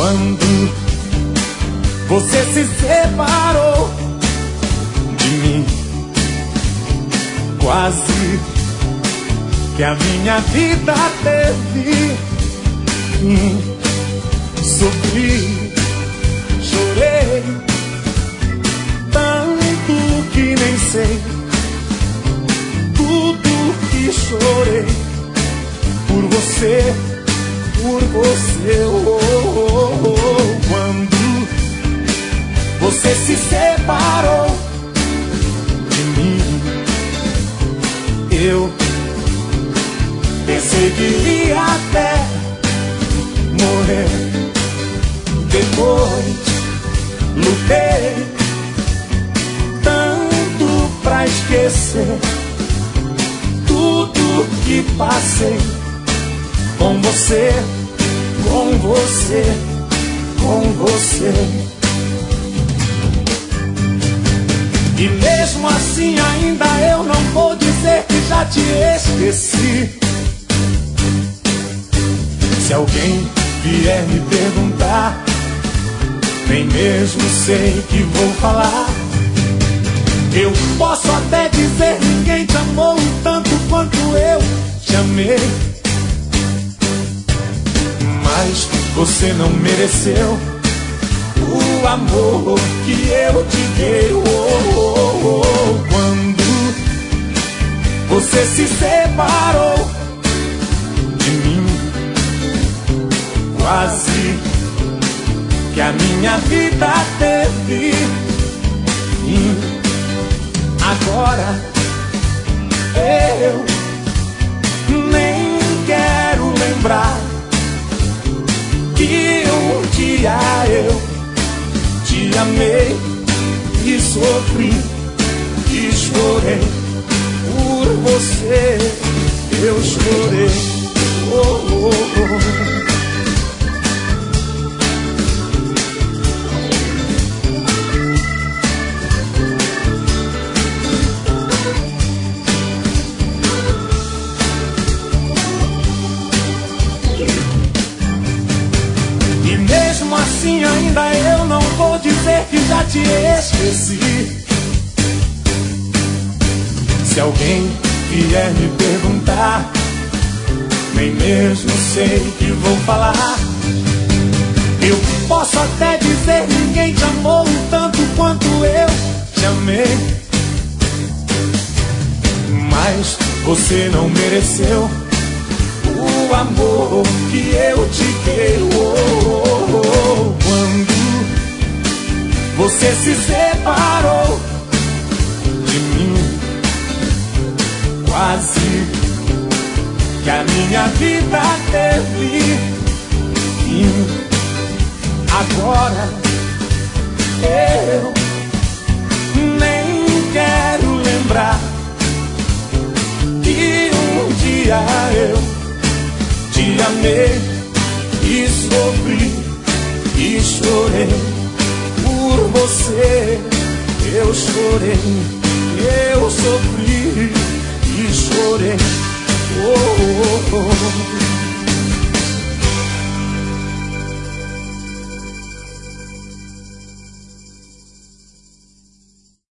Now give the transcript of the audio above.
Quando você se separou de mim, quase que a minha vida teve fim. Sofri, chorei, tanto que nem sei tudo que chorei por você, por você. Quando você se separou de mim, eu pensei que iria até morrer. Depois lutei tanto pra esquecer tudo que passei com você, com você, com você. E mesmo assim ainda eu não vou dizer que já te esqueci. Se alguém vier me perguntar, nem mesmo sei que vou falar. Eu posso até dizer ninguém te amou tanto quanto eu te amei, mas você não mereceu o amor que eu te dei. Quando você se separou de mim, quase que a minha vida teve fim. Agora eu nem quero lembrar que um dia eu te amei e sofri e chorei por você. Eu chorei. E mesmo assim ainda eu não vou dizer que já te esqueci. Se alguém vier me perguntar, nem mesmo sei que vou falar. Eu posso até dizer ninguém te amou tanto quanto eu te amei, mas você não mereceu o amor que eu te dei. Quando você se separou de mim, quase que a minha vida teve fim. Agora eu nem quero lembrar que um dia eu te amei e sofri e chorei por você. Eu chorei, eu sofri e chorei. Oh, oh, oh.